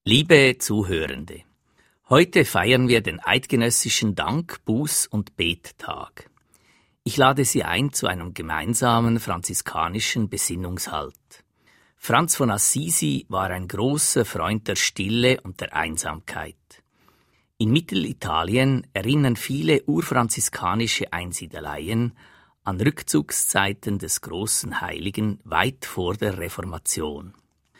Liebe Zuhörende, heute feiern wir den eidgenössischen Dank-, Buß- und Bettag. Ich lade Sie ein zu einem gemeinsamen franziskanischen Besinnungshalt. Franz von Assisi war ein großer Freund der Stille und der Einsamkeit. In Mittelitalien erinnern viele urfranziskanische Einsiedeleien an Rückzugszeiten des großen Heiligen weit vor der Reformation.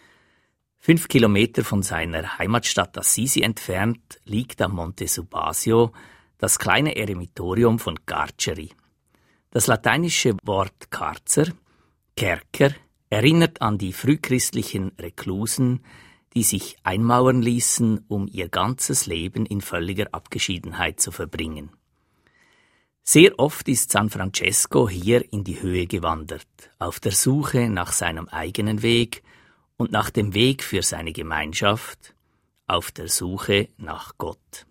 5 Kilometer von seiner Heimatstadt Assisi entfernt liegt am Monte Subasio das kleine Eremitorium von Carceri. Das lateinische Wort Karzer, Kerker, erinnert an die frühchristlichen Reklusen, die sich einmauern ließen, um ihr ganzes Leben in völliger Abgeschiedenheit zu verbringen. Sehr oft ist San Francesco hier in die Höhe gewandert, auf der Suche nach seinem eigenen Weg und nach dem Weg für seine Gemeinschaft, auf der Suche nach Gott.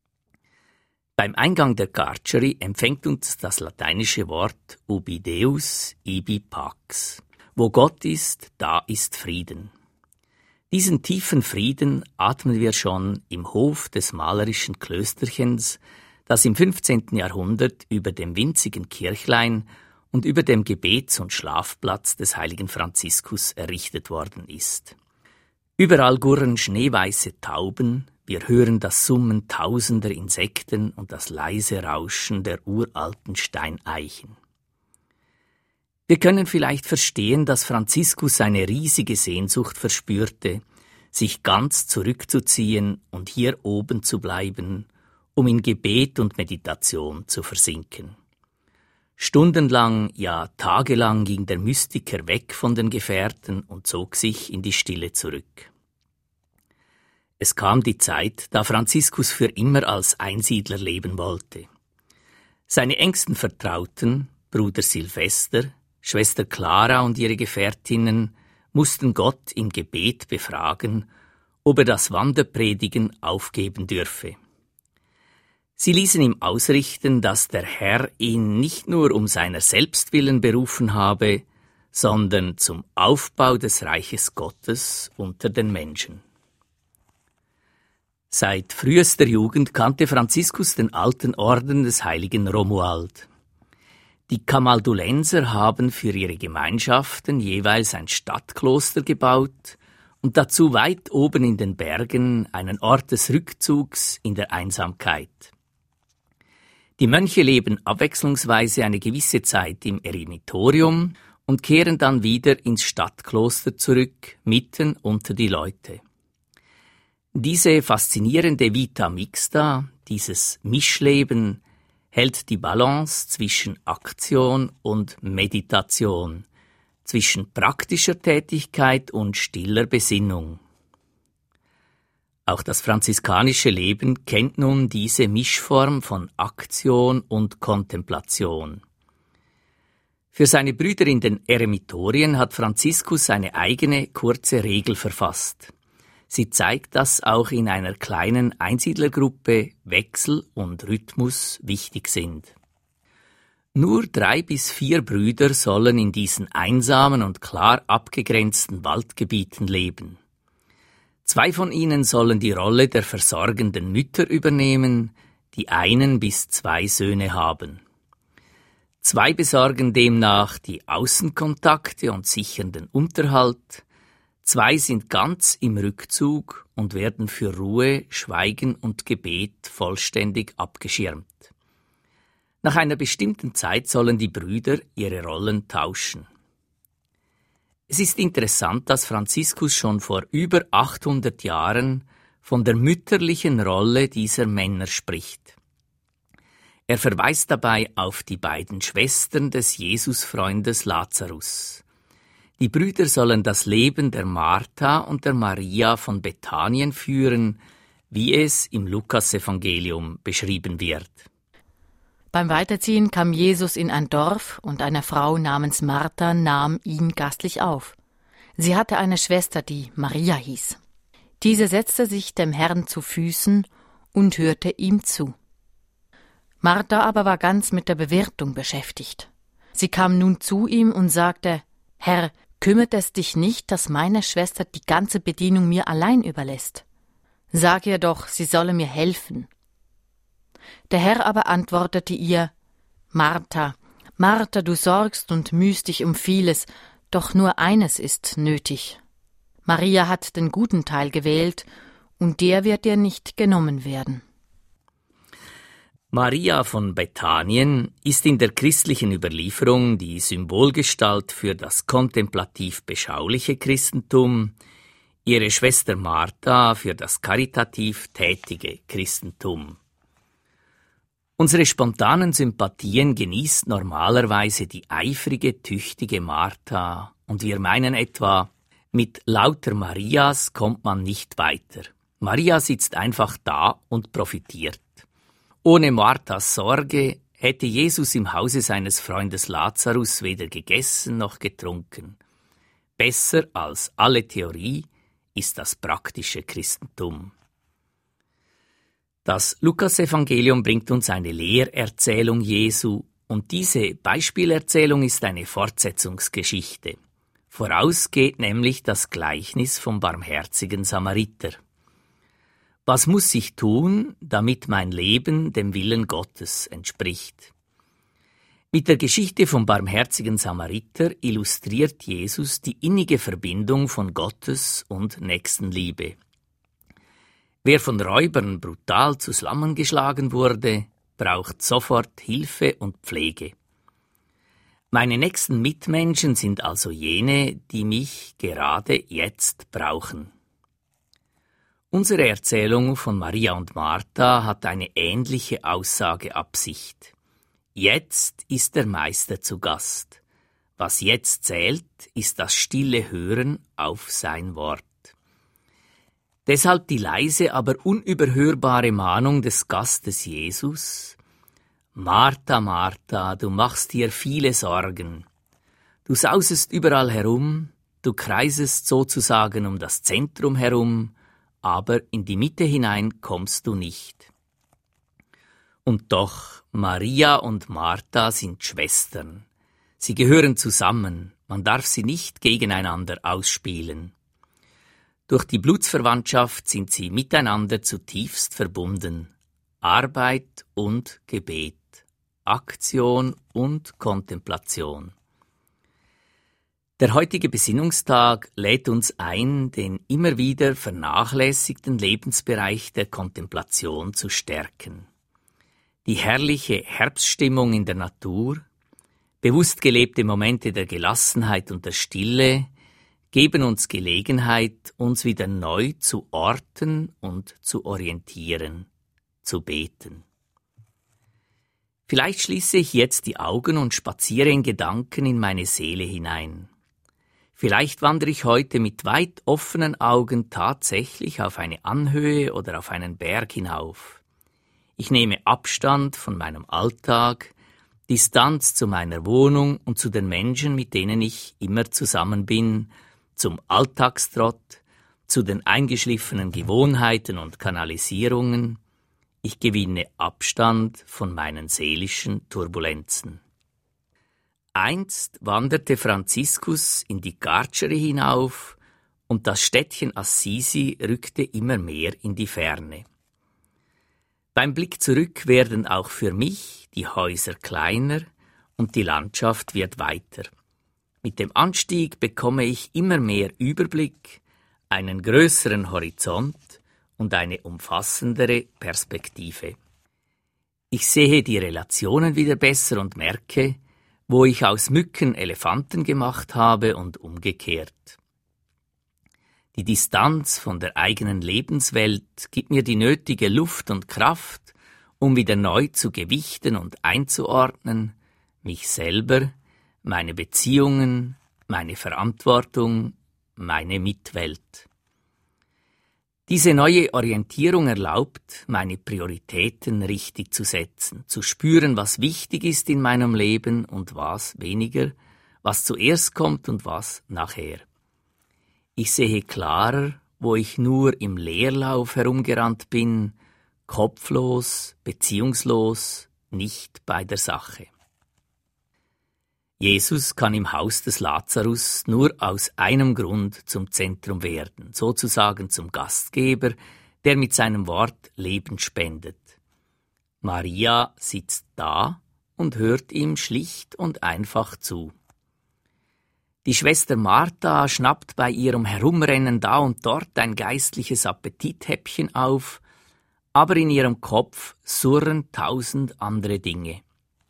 Beim Eingang der Carceri empfängt uns das lateinische Wort ubi Deus, ibi pax. Wo Gott ist, da ist Frieden. Diesen tiefen Frieden atmen wir schon im Hof des malerischen Klösterchens, das im 15. Jahrhundert über dem winzigen Kirchlein und über dem Gebets- und Schlafplatz des heiligen Franziskus errichtet worden ist. Überall gurren schneeweiße Tauben, wir hören das Summen tausender Insekten und das leise Rauschen der uralten Steineichen. Wir können vielleicht verstehen, dass Franziskus eine riesige Sehnsucht verspürte, sich ganz zurückzuziehen und hier oben zu bleiben, um in Gebet und Meditation zu versinken. Stundenlang, ja tagelang ging der Mystiker weg von den Gefährten und zog sich in die Stille zurück. Es kam die Zeit, da Franziskus für immer als Einsiedler leben wollte. Seine engsten Vertrauten, Bruder Silvester, Schwester Clara und ihre Gefährtinnen, mussten Gott im Gebet befragen, ob er das Wanderpredigen aufgeben dürfe. Sie ließen ihm ausrichten, dass der Herr ihn nicht nur um seiner selbst willen berufen habe, sondern zum Aufbau des Reiches Gottes unter den Menschen. Seit frühester Jugend kannte Franziskus den alten Orden des heiligen Romuald. Die Kamaldulenser haben für ihre Gemeinschaften jeweils ein Stadtkloster gebaut und dazu weit oben in den Bergen einen Ort des Rückzugs in der Einsamkeit. Die Mönche leben abwechslungsweise eine gewisse Zeit im Eremitorium und kehren dann wieder ins Stadtkloster zurück, mitten unter die Leute. Diese faszinierende Vita Mixta, dieses Mischleben, hält die Balance zwischen Aktion und Meditation, zwischen praktischer Tätigkeit und stiller Besinnung. Auch das franziskanische Leben kennt nun diese Mischform von Aktion und Kontemplation. Für seine Brüder in den Eremitorien hat Franziskus eine eigene kurze Regel verfasst. Sie zeigt, dass auch in einer kleinen Einsiedlergruppe Wechsel und Rhythmus wichtig sind. Nur 3 bis 4 Brüder sollen in diesen einsamen und klar abgegrenzten Waldgebieten leben. 2 von ihnen sollen die Rolle der versorgenden Mütter übernehmen, die 1 bis 2 Söhne haben. 2 besorgen demnach die Außenkontakte und sichern den Unterhalt, 2 sind ganz im Rückzug und werden für Ruhe, Schweigen und Gebet vollständig abgeschirmt. Nach einer bestimmten Zeit sollen die Brüder ihre Rollen tauschen. Es ist interessant, dass Franziskus schon vor über 800 Jahren von der mütterlichen Rolle dieser Männer spricht. Er verweist dabei auf die beiden Schwestern des Jesusfreundes Lazarus. Die Brüder sollen das Leben der Martha und der Maria von Bethanien führen, wie es im Lukasevangelium beschrieben wird. Beim Weiterziehen kam Jesus in ein Dorf und eine Frau namens Martha nahm ihn gastlich auf. Sie hatte eine Schwester, die Maria hieß. Diese setzte sich dem Herrn zu Füßen und hörte ihm zu. Martha aber war ganz mit der Bewirtung beschäftigt. Sie kam nun zu ihm und sagte: Herr, kümmert es dich nicht, dass meine Schwester die ganze Bedienung mir allein überlässt? Sag ihr doch, sie solle mir helfen. Der Herr aber antwortete ihr: Martha, Martha, du sorgst und mühst dich um vieles, doch nur eines ist nötig. Maria hat den guten Teil gewählt, und der wird ihr nicht genommen werden. Maria von Bethanien ist in der christlichen Überlieferung die Symbolgestalt für das kontemplativ-beschauliche Christentum, ihre Schwester Martha für das karitativ tätige Christentum. Unsere spontanen Sympathien genießt normalerweise die eifrige, tüchtige Martha, und wir meinen etwa, mit lauter Marias kommt man nicht weiter. Maria sitzt einfach da und profitiert. Ohne Marthas Sorge hätte Jesus im Hause seines Freundes Lazarus weder gegessen noch getrunken. Besser als alle Theorie ist das praktische Christentum. Das Lukasevangelium bringt uns eine Lehrerzählung Jesu, und diese Beispielerzählung ist eine Fortsetzungsgeschichte. Voraus geht nämlich das Gleichnis vom barmherzigen Samariter. Was muss ich tun, damit mein Leben dem Willen Gottes entspricht? Mit der Geschichte vom barmherzigen Samariter illustriert Jesus die innige Verbindung von Gottes und Nächstenliebe. Wer von Räubern brutal zusammengeschlagen wurde, braucht sofort Hilfe und Pflege. Meine nächsten Mitmenschen sind also jene, die mich gerade jetzt brauchen. Unsere Erzählung von Maria und Martha hat eine ähnliche Aussageabsicht. Jetzt ist der Meister zu Gast. Was jetzt zählt, ist das stille Hören auf sein Wort. Deshalb die leise, aber unüberhörbare Mahnung des Gastes Jesus: Martha, Martha, du machst dir viele Sorgen. Du sausest überall herum, du kreisest sozusagen um das Zentrum herum, aber in die Mitte hinein kommst du nicht. Und doch, Maria und Martha sind Schwestern. Sie gehören zusammen, man darf sie nicht gegeneinander ausspielen. Durch die Blutsverwandtschaft sind sie miteinander zutiefst verbunden. Arbeit und Gebet, Aktion und Kontemplation. Der heutige Besinnungstag lädt uns ein, den immer wieder vernachlässigten Lebensbereich der Kontemplation zu stärken. Die herrliche Herbststimmung in der Natur, bewusst gelebte Momente der Gelassenheit und der Stille geben uns Gelegenheit, uns wieder neu zu orten und zu orientieren, zu beten. Vielleicht schließe ich jetzt die Augen und spaziere in Gedanken in meine Seele hinein. Vielleicht wandere ich heute mit weit offenen Augen tatsächlich auf eine Anhöhe oder auf einen Berg hinauf. Ich nehme Abstand von meinem Alltag, Distanz zu meiner Wohnung und zu den Menschen, mit denen ich immer zusammen bin, zum Alltagstrott, zu den eingeschliffenen Gewohnheiten und Kanalisierungen. Ich gewinne Abstand von meinen seelischen Turbulenzen. Einst wanderte Franziskus in die Carcere hinauf und das Städtchen Assisi rückte immer mehr in die Ferne. Beim Blick zurück werden auch für mich die Häuser kleiner und die Landschaft wird weiter. Mit dem Anstieg bekomme ich immer mehr Überblick, einen größeren Horizont und eine umfassendere Perspektive. Ich sehe die Relationen wieder besser und merke, wo ich aus Mücken Elefanten gemacht habe und umgekehrt. Die Distanz von der eigenen Lebenswelt gibt mir die nötige Luft und Kraft, um wieder neu zu gewichten und einzuordnen, mich selber, meine Beziehungen, meine Verantwortung, meine Mitwelt. Diese neue Orientierung erlaubt, meine Prioritäten richtig zu setzen, zu spüren, was wichtig ist in meinem Leben und was weniger, was zuerst kommt und was nachher. Ich sehe klarer, wo ich nur im Leerlauf herumgerannt bin, kopflos, beziehungslos, nicht bei der Sache. Jesus kann im Haus des Lazarus nur aus einem Grund zum Zentrum werden, sozusagen zum Gastgeber, der mit seinem Wort Leben spendet. Maria sitzt da und hört ihm schlicht und einfach zu. Die Schwester Martha schnappt bei ihrem Herumrennen da und dort ein geistliches Appetithäppchen auf, aber in ihrem Kopf surren 1000 andere Dinge.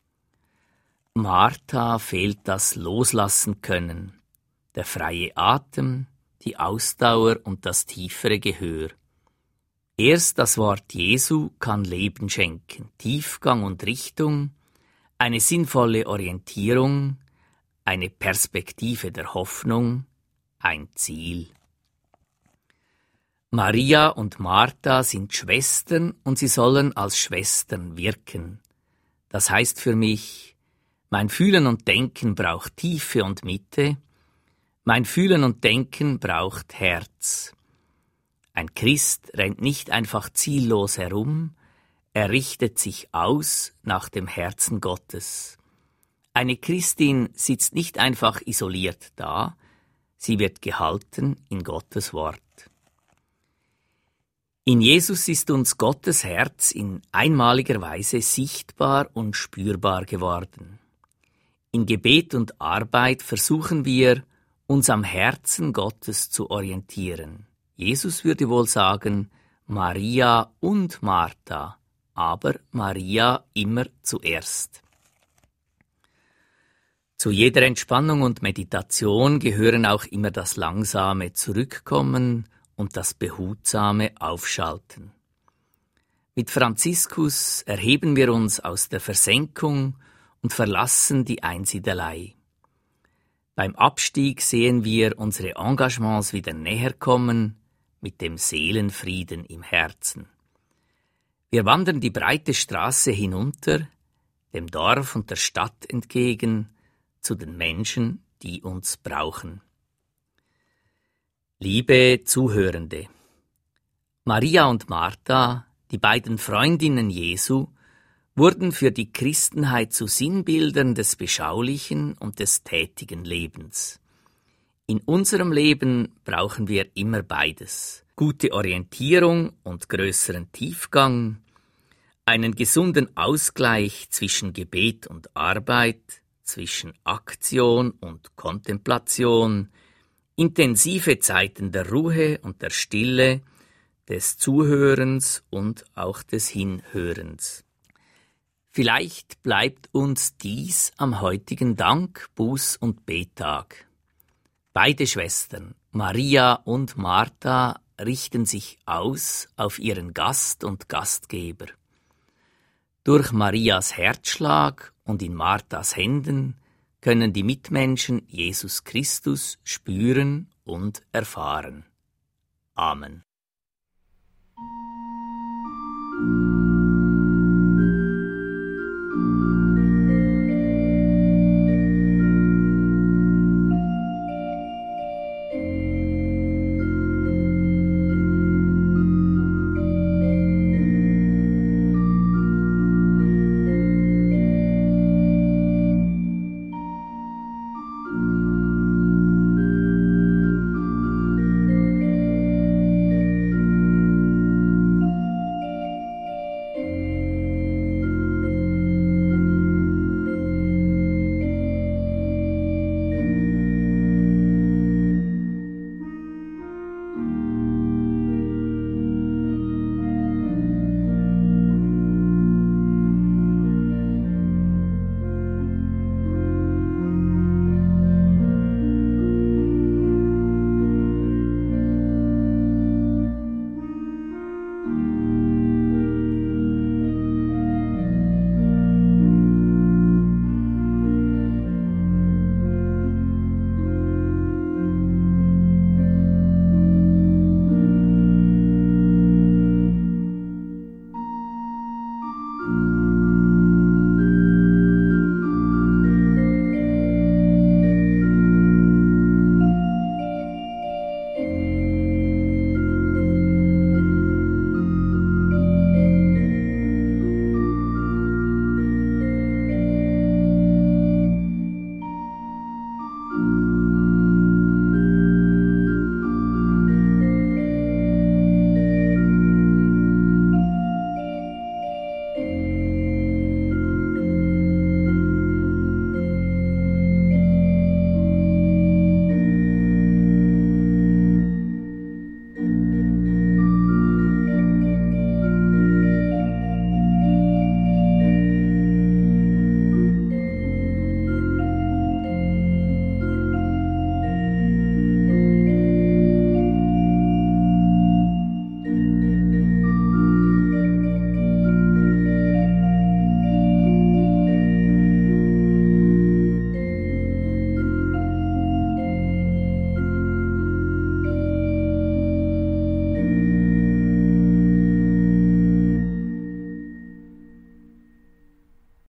Martha fehlt das Loslassen können, der freie Atem, die Ausdauer und das tiefere Gehör. Erst das Wort Jesu kann Leben schenken, Tiefgang und Richtung, eine sinnvolle Orientierung, eine Perspektive der Hoffnung, ein Ziel. Maria und Martha sind Schwestern und sie sollen als Schwestern wirken. Das heißt für mich, mein Fühlen und Denken braucht Tiefe und Mitte, mein Fühlen und Denken braucht Herz. Ein Christ rennt nicht einfach ziellos herum, er richtet sich aus nach dem Herzen Gottes. Eine Christin sitzt nicht einfach isoliert da, sie wird gehalten in Gottes Wort. In Jesus ist uns Gottes Herz in einmaliger Weise sichtbar und spürbar geworden. In Gebet und Arbeit versuchen wir, uns am Herzen Gottes zu orientieren. Jesus würde wohl sagen, Maria und Martha, aber Maria immer zuerst. Zu jeder Entspannung und Meditation gehören auch immer das langsame Zurückkommen und das behutsame Aufschalten. Mit Franziskus erheben wir uns aus der Versenkung und verlassen die Einsiedelei. Beim Abstieg sehen wir unsere Engagements wieder näher kommen, mit dem Seelenfrieden im Herzen. Wir wandern die breite Straße hinunter, dem Dorf und der Stadt entgegen, zu den Menschen, die uns brauchen. Liebe Zuhörende, Maria und Martha, die beiden Freundinnen Jesu, wurden für die Christenheit zu Sinnbildern des beschaulichen und des tätigen Lebens. In unserem Leben brauchen wir immer beides: gute Orientierung und größeren Tiefgang, einen gesunden Ausgleich zwischen Gebet und Arbeit, zwischen Aktion und Kontemplation, intensive Zeiten der Ruhe und der Stille, des Zuhörens und auch des Hinhörens. Vielleicht bleibt uns dies am heutigen Dank-, Buß- und Bettag. Beide Schwestern, Maria und Martha, richten sich aus auf ihren Gast und Gastgeber. Durch Marias Herzschlag und in Marthas Händen können die Mitmenschen Jesus Christus spüren und erfahren. Amen.